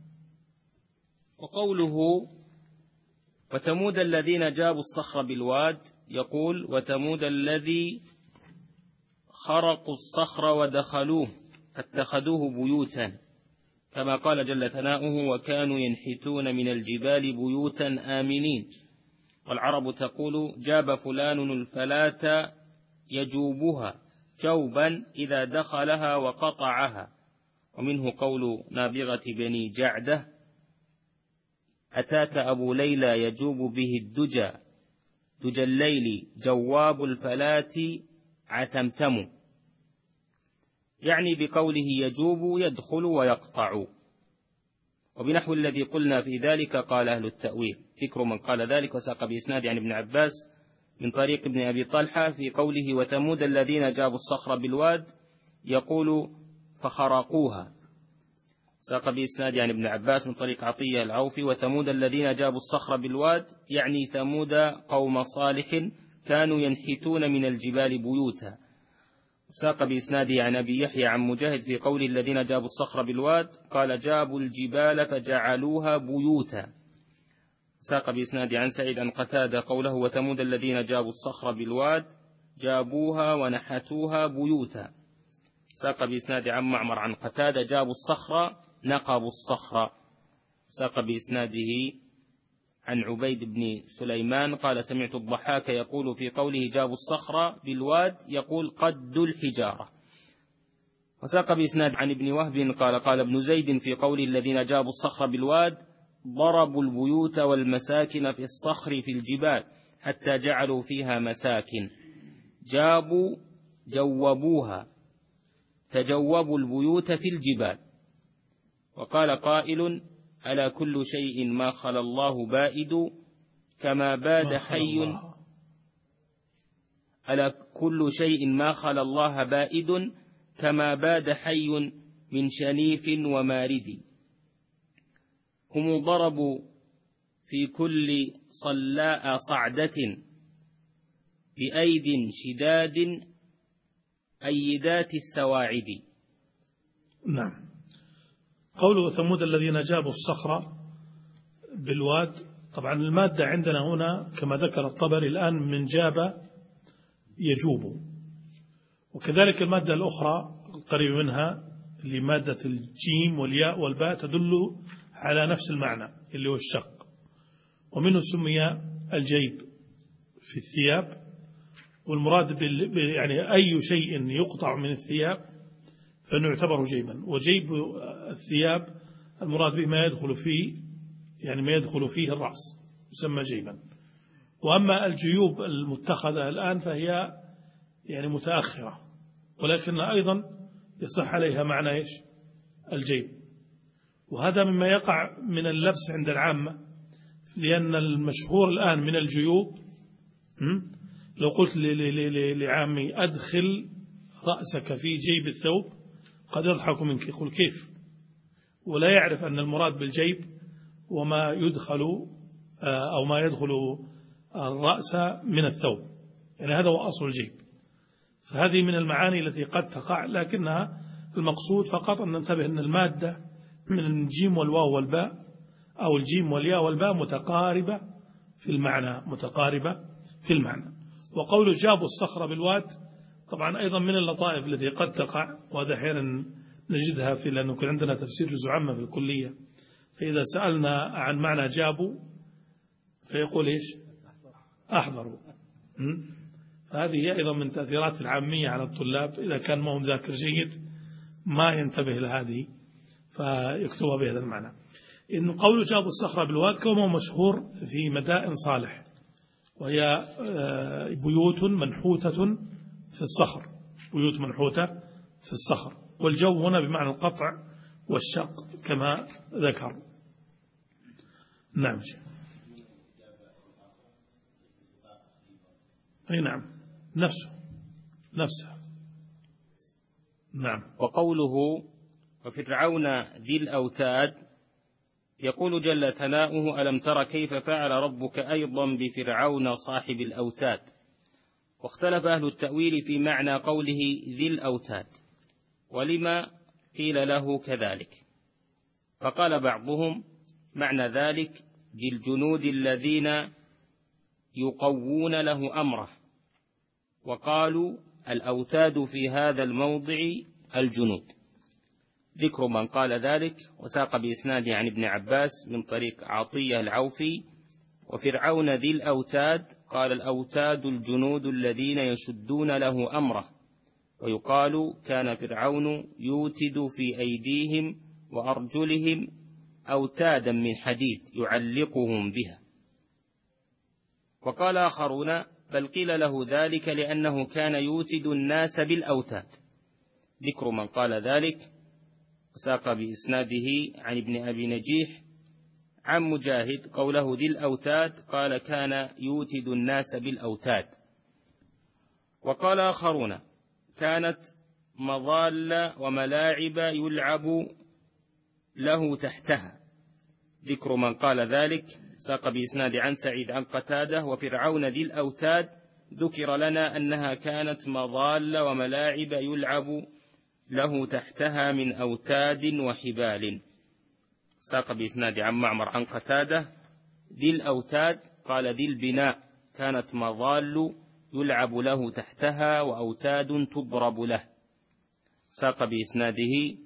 A: وقوله وثمود الذين جابوا الصخر بالواد، يقول وثمود الذي خرقوا الصخر ودخلوه فاتخذوه بيوتا، كما قال جل ثناؤه وكانوا ينحتون من الجبال بيوتا آمنين. والعرب تقول جاب فلان الفلاة يجوبها جوبا إذا دخلها وقطعها. ومنه قول نابغة بني جعدة أتاك أبو ليلى يجوب به الدجى دجى الليل جواب الفلاة عتمتم، يعني بقوله يجوب يدخل ويقطع. وبنحو الذي قلنا في ذلك قال أهل التأويل. ذكر من قال ذلك وساق بإسناد عن ابن عباس من طريق ابن أبي طلحة في قوله وثمود الذين جابوا الصخر بالواد، يقول فخرقوها. ساق بإسناد عن ابن عباس من طريق عطية العوفي: وثمود الذين جابوا الصخر بالواد، يعني ثمود قوم صالح كانوا ينحتون من الجبال بيوتا. ساق بإسناده عن أبي يحيى عن مجاهد في قول الذين جابوا الصخر بالواد، قال: جابوا الجبال فجعلوها بيوتا. ساق بإسناده عن سعيد عن قتادة قوله: وثمود الذين جابوا الصخر بالواد جابوها ونحتوها بيوتا. ساق بإسناده عن معمر عن قتادة: جابوا الصخر نقبوا الصخر. ساق بإسناده عن عبيد بن سليمان قال: سمعت الضحاك يقول في قوله جابوا الصخر بالواد يقول: قدوا الحجارة. وساق بإسناد عن ابن وهب قال: قال ابن زيد في قول الذين جابوا الصخر بالواد: ضربوا البيوت والمساكن في الصخر في الجبال حتى جعلوا فيها مساكن. جابوا جوبوها، تجوبوا البيوت في الجبال. وقال قائل: ألا كل شيء ما خلا الله بائد كما باد حي، ألا كل شيء ما خلا الله بائد كما باد حي من شنيف ومارد. هم ضربوا في كل صلاء صعدة بأيد شداد أيدات السواعد.
B: نعم. قوله ثمود الذين جابوا الصخر بالواد، طبعا المادة عندنا هنا كما ذكر الطبري الآن من جاب يجوب، وكذلك المادة الأخرى القريب منها لمادة الجيم والياء والباء تدل على نفس المعنى اللي هو الشق، ومنه سمي الجيب في الثياب، والمراد يعني أي شيء يقطع من الثياب فإنه يعتبر جيبا. وجيب الثياب المراد به ما يدخل فيه، يعني ما يدخل فيه الرأس يسمى جيبا. وأما الجيوب المتخذة الآن فهي يعني متأخرة، ولكن أيضا يصح عليها معنى إيش؟ الجيب. وهذا مما يقع من اللبس عند العامة، لأن المشهور الآن من الجيوب، لو قلت لعامي أدخل رأسك في جيب الثوب قد يضحك منك، يقول كيف، ولا يعرف أن المراد بالجيب وما يدخل أو ما يدخل الرأس من الثوب، يعني هذا هو أصل الجيب. فهذه من المعاني التي قد تقع، لكنها المقصود فقط أن ننتبه أن المادة من الجيم والواو والباء أو الجيم والياء والباء متقاربة في المعنى، متقاربة في المعنى. وقول جابوا الصخرة بالواد طبعا أيضا من اللطائف التي قد تقع، وهذا أحيانا نجدها في، لأنه كان عندنا تفسير جزء عامة في الكلية، فإذا سألنا عن معنى جابوا فيقول إيش؟ أحضروا. فهذه هي أيضا من تأثيرات العامية على الطلاب، إذا كان ما هم ذاكر جيد ما ينتبه لهذه فيكتبها بهذا المعنى. إن قول جابوا الصخرة بالواد كما مشهور في مدائن صالح، وهي بيوت منحوتة في الصخر، بيوت منحوتة في الصخر. والجو هنا بمعنى القطع والشق كما ذكر. نعم. أي نعم، نفسها. نعم.
A: وقوله وفرعون ذي الأوتاد، يقول جل ثناؤه: ألم تر كيف فعل ربك أيضا بفرعون صاحب الأوتاد. واختلف أهل التأويل في معنى قوله ذي الأوتاد ولما قيل له كذلك، فقال بعضهم معنى ذلك ذي الجنود الذين يقوون له أمره، وقالوا الأوتاد في هذا الموضع الجنود. ذكر من قال ذلك. وساق بإسناده عن ابن عباس من طريق عطية العوفي: وفرعون ذي الأوتاد، قال الأوتاد الجنود الذين يشدون له أمره، ويقال كان فرعون يوتد في أيديهم وأرجلهم أوتادا من حديد يعلقهم بها. وقال آخرون بل قيل له ذلك لأنه كان يوتد الناس بالأوتاد. ذكر من قال ذلك. ساق بإسناده عن ابن أبي نجيح عن مجاهد قوله ذي الأوتاد، قال كان يوتد الناس بالأوتاد. وقال له تحتها. ذكر من قال ذلك ساق بإسناد عن سعيد عن قتادة: وفرعون ذي الأوتاد ذكر لنا أنها كانت مظال وملاعب يلعب له تحتها من أوتاد وحبال. ساق بإسناد عن معمر عن قتادة: ذي الأوتاد قال ذي البناء كانت مظال يلعب له تحتها وأوتاد تضرب له. ساق بإسناده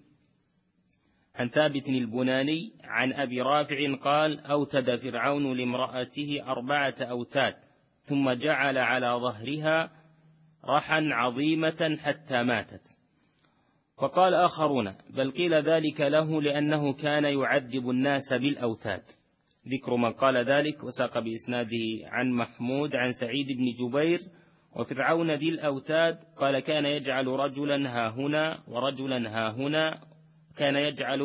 A: عن ثابت البناني عن أبي رافع قال: أوتد فرعون لامرأته 4 أوتاد ثم جعل على ظهرها رحا عظيمة حتى ماتت. وقال آخرون: بل قيل ذلك له لأنه كان يعذب الناس بالأوتاد. ذكر من قال ذلك وساق بإسناده عن محمود عن سعيد بن جبير: وفرعون ذي الأوتاد قال كان يجعل رجلا ها هنا ورجلا ها هنا، كان يجعل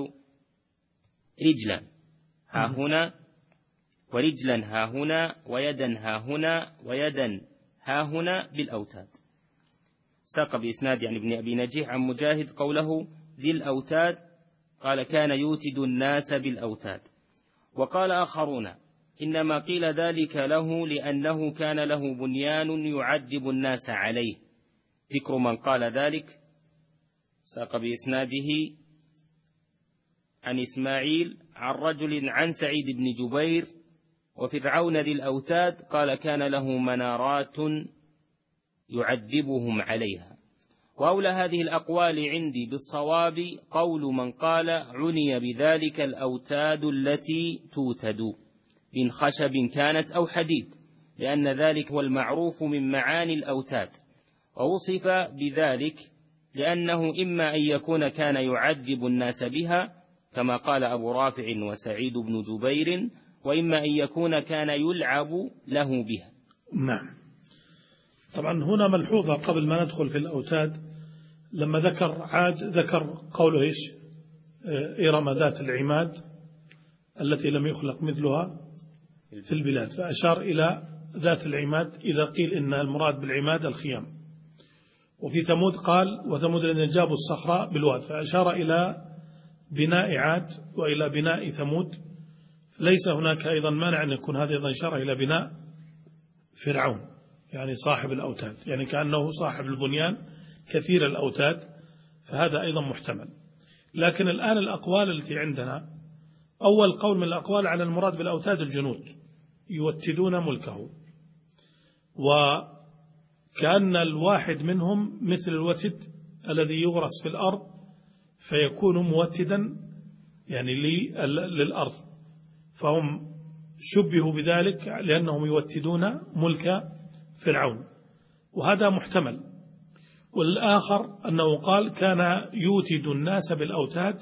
A: رجلا ها هنا ورجلا ها هنا ويدا ها هنا ويدا ها هنا بالأوتاد. ساق بإسناد عن ابن أبي نجيح عن مجاهد قوله ذي الأوتاد قال كان يوتد الناس بالأوتاد. وقال آخرون: إنما قيل ذلك له لأنه كان له بنيان يعذب الناس عليه. ذكر من قال ذلك ساق بإسناده عن إسماعيل عن رجل عن سعيد بن جبير: وفرعون ذي الأوتاد قال كان له منارات يعذبهم عليها. وأولى هذه الأقوال عندي بالصواب قول من قال عني بذلك الأوتاد التي توتد من خشب كانت أو حديد، لأن ذلك هو المعروف من معاني الأوتاد، ووصف بذلك لأنه إما أن يكون كان يعذب الناس بها كما قال أبو رافع وسعيد بن جبير، وإما أن يكون كان يلعب له بها.
B: نعم. طبعا هنا ملحوظة قبل ما ندخل في الأوتاد، لما ذكر عاد ذكر قوله إيش؟ إرم ذات العماد التي لم يخلق مثلها في البلاد، فأشار إلى ذات العماد إذا قيل إن المراد بالعماد الخيام. وفي ثمود قال وثمود الذين جابوا الصخرة بالواد، فأشار إلى بناء عاد وإلى بناء ثمود. ليس هناك أيضا مانع أن يكون هذا أيضا إشارة إلى بناء فرعون، يعني صاحب الأوتاد، يعني كأنه صاحب البنيان كثير الأوتاد، فهذا أيضا محتمل. لكن الآن الأقوال التي عندنا، أول قول من الأقوال على المراد بالأوتاد الجنود يوتدون ملكه، وكأن الواحد منهم مثل الوتد الذي يغرس في الأرض فيكون موتدا يعني للأرض، فهم شبهوا بذلك لأنهم يوتدون ملك فرعون، وهذا محتمل. والآخر أنه قال كان يوتد الناس بالأوتاد،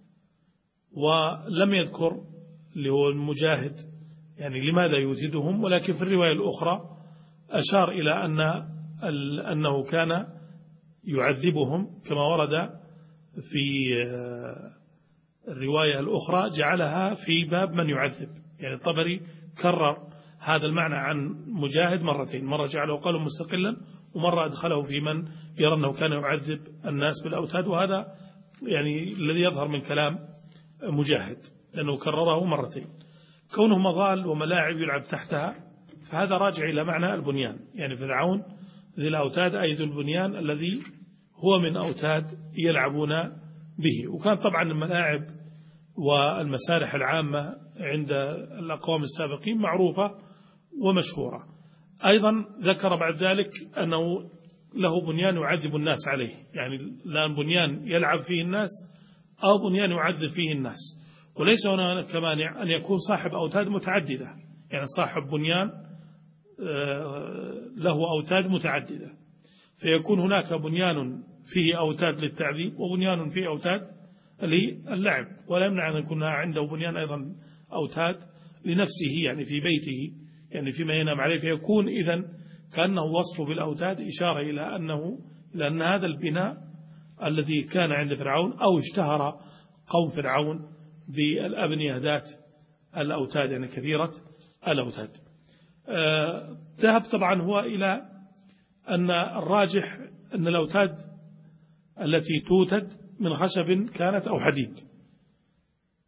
B: ولم يذكر اللي هو المجاهد يعني لماذا يوتدهم، ولكن في الرواية الأخرى أشار إلى أنه كان يعذبهم كما ورد في الرواية الأخرى، جعلها في باب من يعذب، يعني الطبري كرر هذا المعنى عن مجاهد مرتين، مرة جعله قالوا مستقلا، ومرة أدخله في من يرى أنه كان يعذب الناس بالأوتاد، وهذا يعني الذي يظهر من كلام مجاهد لأنه كرره مرتين. كونه مظال وملاعب يلعب تحتها فهذا راجع إلى معنى البنيان، يعني فرعون ذي الأوتاد أي ذو البنيان الذي هو من أوتاد يلعبون به. وكان طبعا الملاعب والمسارح العامة عند الأقوام السابقين معروفة ومشهورة. أيضا ذكر بعد ذلك أنه له بنيان يعذب الناس عليه، يعني لا بنيان يلعب فيه الناس أو بنيان يعذب فيه الناس. وليس هناك كمان أن يكون صاحب أوتاد متعددة، يعني صاحب بنيان له أوتاد متعددة، فيكون هناك بنيان فيه أوتاد للتعذيب وبنيان فيه أوتاد للعب، ولا يمنع أن يكون عنده بنيان أيضا أوتاد لنفسه يعني في بيته، يعني فيما ينام عليه، فيكون إذن كأنه وصفه بالأوتاد إشارة إلى أن هذا البناء الذي كان عند فرعون أو اشتهر قوم فرعون بالأبنية ذات الأوتاد، يعني كثيرة الأوتاد. ذهب طبعا هو إلى أن الراجح أن الأوتاد التي توتد من خشب كانت أو حديد،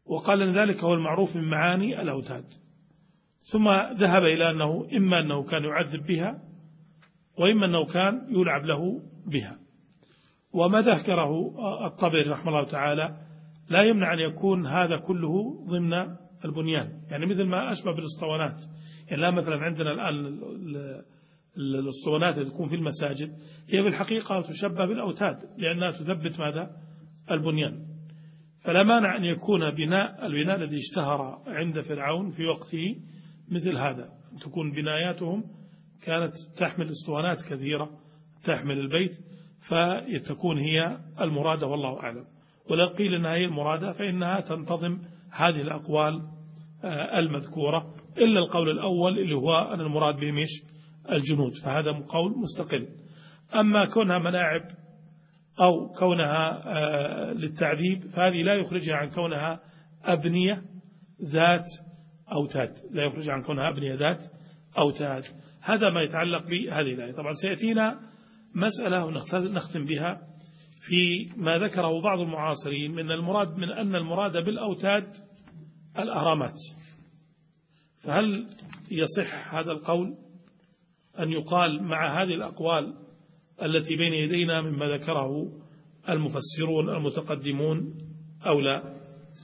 B: وقال أن ذلك هو المعروف من معاني الأوتاد. ثم ذهب إلى أنه إما أنه كان يعذب بها وإما أنه كان يلعب له بها. وما ذكره الطبري رحمه الله تعالى لا يمنع أن يكون هذا كله ضمن البنيان، يعني مثل ما أشبه بالاسطوانات. يعني لا مثلا عندنا الآن الاسطوانات اللي تكون في المساجد هي بالحقيقة تشبه بالأوتاد لأنها تثبت ماذا؟ البنيان. فلا مانع أن يكون البناء الذي اشتهر عند فرعون في وقته مثل هذا، تكون بناياتهم كانت تحمل اسطوانات كثيرة تحمل البيت، فتكون هي المرادة والله أعلم. ولا قيل أنها هي المرادة فإنها تنتظم هذه الأقوال المذكورة، إلا القول الأول اللي هو أن المراد به مش الجنود، فهذا قول مستقل. أما كونها ملاعب أو كونها للتعذيب فهذه لا يخرجها عن كونها أبنية ذات أوتاد، لا يخرجها عن كونها أبنية ذات أوتاد. هذا ما يتعلق بهذه الآية. طبعا سيأتينا مسألة ونختم بها في ما ذكره بعض المعاصرين من أن المراد بالأوتاد الأهرامات. فهل يصح هذا القول أن يقال مع هذه الأقوال التي بين يدينا مما ذكره المفسرون المتقدمون أو لا؟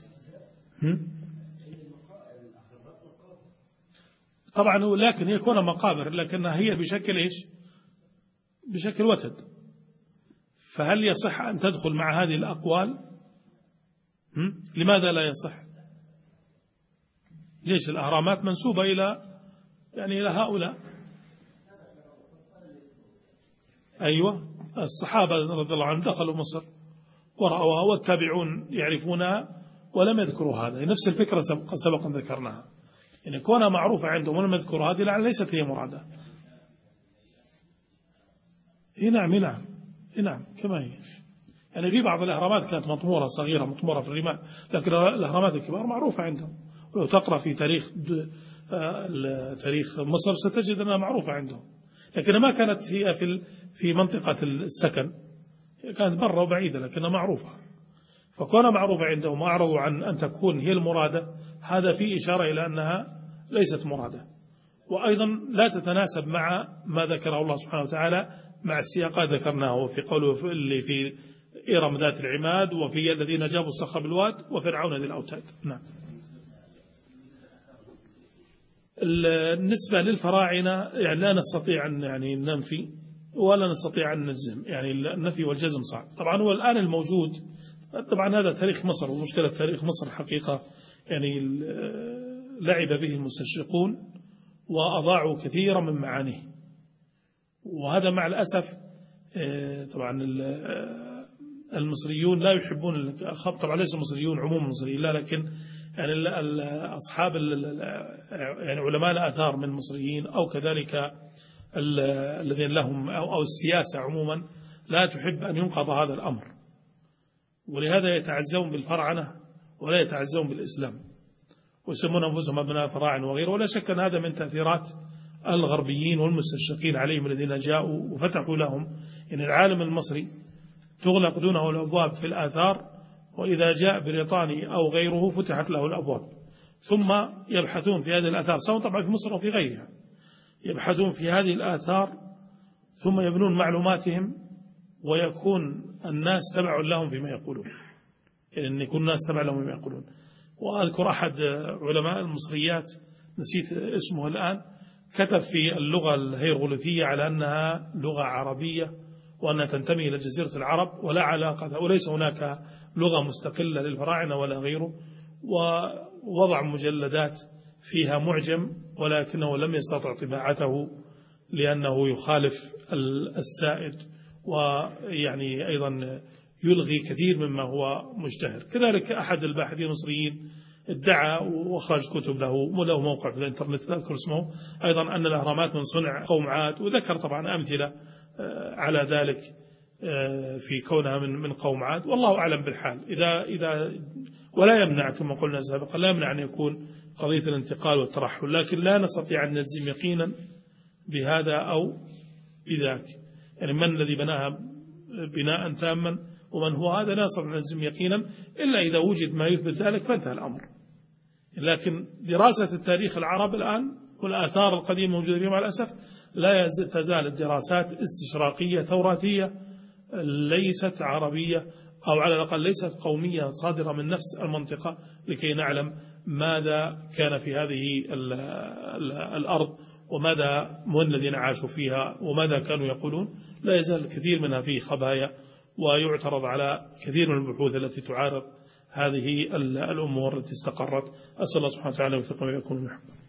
B: طبعا لكن هي كون مقابر لكنها هي بشكل إيش؟ بشكل وتد. فهل يصح أن تدخل مع هذه الأقوال؟ لماذا لا يصح؟ ليش الأهرامات منسوبة إلى هؤلاء؟ أيوة، الصحابة رضي الله عنهم دخلوا مصر ورأوها والتابعون يعرفونها ولم يذكروا هذا. نفس الفكرة سبقا ذكرناها، يعني كونها معروفة عندهم ولم يذكروا هذه لعل ليست هي مرادة. نعم كما هي. يعني في بعض الأهرامات كانت مطمورة صغيرة مطمورة في الرمال، لكن الأهرامات الكبار معروفة عندهم. ولو تقرأ في تاريخ مصر ستجد أنها معروفة عندهم، لكن ما كانت هي في منطقة السكن، كانت برا وبعيدة لكنها معروفة. فكونها معروفة عندهم وأعرضوا عن أن تكون هي المرادة، هذا فيه إشارة إلى أنها ليست مرادة، وأيضا لا تتناسب مع ما ذكره الله سبحانه وتعالى مع السياقات ذكرناه في قوله اللي في إرم ذات العماد وفي الذين جابوا الصخر بالواد وفرعون ذي الأوتاد. نعم. النسبة للفراعنة يعني لا نستطيع أن ننفي ولا نستطيع أن نجزم، يعني النفي والجزم صعب. طبعا هو الآن الموجود، طبعا هذا تاريخ مصر، ومشكلة تاريخ مصر حقيقة يعني لعب به المستشرقون وأضاعوا كثيرا من معانيه. وهذا مع الأسف طبعا المصريون لا يحبون الخط. طبعا ليس المصريون عموم المصريين لا، لكن يعني أصحاب يعني علماء الآثار من المصريين أو كذلك الذين لهم أو السياسة عموما لا تحب أن ينقض هذا الأمر، ولهذا يتعزون بالفرعنة ولا يتعزون بالإسلام ويسمون أنفسهم أبناء فراعنة وغيره. ولا شك أن هذا من تأثيرات الغربيين والمستشرقين عليهم الذين جاءوا وفتحوا لهم. يعني العالم المصري تغلق دونه الأبواب في الآثار، وإذا جاء بريطاني أو غيره فتحت له الأبواب، ثم يبحثون في هذه الآثار سواء طبعا في مصر وفي غيرها، يبحثون في هذه الآثار ثم يبنون معلوماتهم ويكون الناس تبع لهم فيما يقولون، يعني أن يكون الناس تبع لهم فيما يقولون. وأذكر أحد علماء المصريات نسيت اسمه الآن كتب في اللغة الهيروغليفية على أنها لغة عربية وأنها تنتمي إلى جزيرة العرب ولا علاقة وليس هناك لغة مستقلة للفراعنة ولا غيره، ووضع مجلدات فيها معجم ولكنه لم يستطع طباعته لأنه يخالف السائد، ويعني أيضا يلغي كثير مما هو مشتهر. كذلك أحد الباحثين المصريين ادعى وأخرج كتب له موقع في الإنترنت لا أذكر اسمه أيضا أن الأهرامات من صنع قوم عاد، وذكر طبعا أمثلة على ذلك في كونها من قوم عاد. والله أعلم بالحال. إذا ولا يمنع كما قلنا سابقا لا يمنع أن يكون قضية الانتقال والترحل، لكن لا نستطيع أن نجزم يقينا بهذا أو بذاك. يعني من الذي بناها بناء تاما ومن هو هذا لا نستطيع أن نجزم يقينا إلا إذا وجد ما يثبت ذلك فانتهى الأمر. لكن دراسة التاريخ العرب الآن والآثار القديمة موجودة فيها مع الأسف لا تزال الدراسات استشراقية توراتية ليست عربية، أو على الأقل ليست قومية صادرة من نفس المنطقة، لكي نعلم ماذا كان في هذه الأرض وماذا من الذين عاشوا فيها وماذا كانوا يقولون. لا يزال كثير منها فيه خبايا، ويعترض على كثير من البحوث التي تعارض هذه الأمور التي استقرت. أسأل الله سبحانه وتعالى وفقنا ويكون محب.